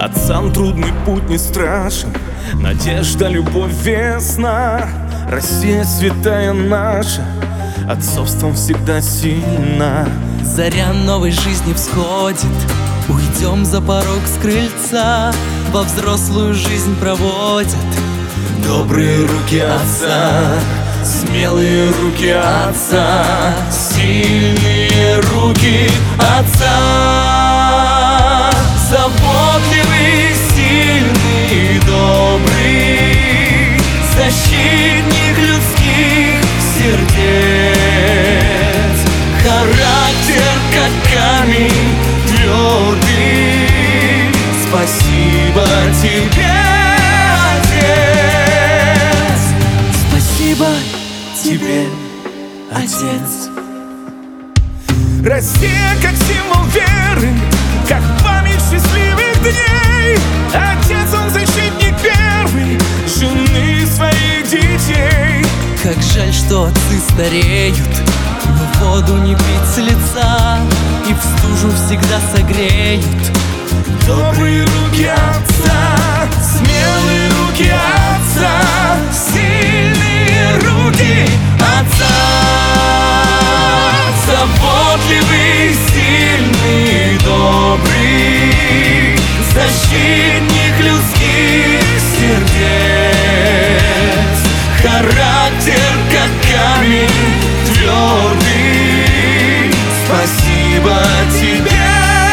Отцам трудный путь не страшен, надежда, любовь, весна. Россия святая наша, отцовством всегда сильна. Заря новой жизни всходит, уйдем за порог с крыльца. Во взрослую жизнь проводят добрые руки отца, смелые руки отца, сильные руки отца. Заботливый, сильный, добрый, защитник людских сердец. Характер, как камень твердый. Спасибо тебе, Отец. спасибо тебе, Отец. Россия как символ веры, как память счастливых дней. Отец, он защитник первый жены своих детей. Как жаль, что отцы стареют, но воду не пить с лица и в стужу всегда согреют. Добрые руки отца, смелые руки отца, сильные руки отца. Заботливый, сильный, добрый, защитник людских сердец. Характер, как камень твердый. Спасибо тебе,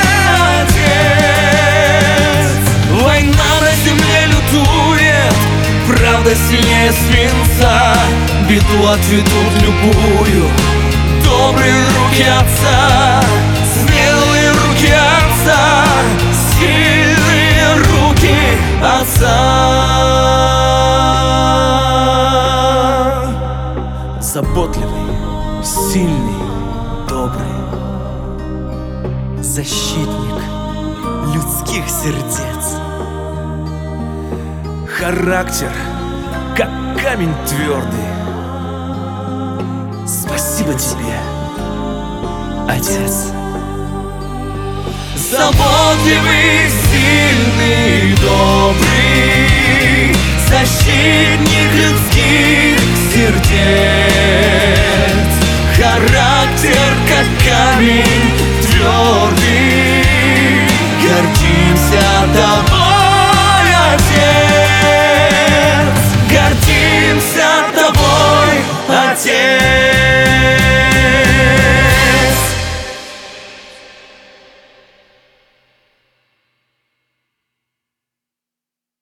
Отец. Война на земле лютует, правда сильнее свинца. Беду отведут любую добрые руки отца, смелые руки отца, сильные руки отца. Заботливый, сильный, добрый, Защитник людских сердец. характер, как камень твердый. Спасибо тебе, Отец. Заботливый, сильный, добрый, защитник людских сердец. Характер, как камень твердый. Гордимся тобой, Отец. Гордимся тобой, Отец.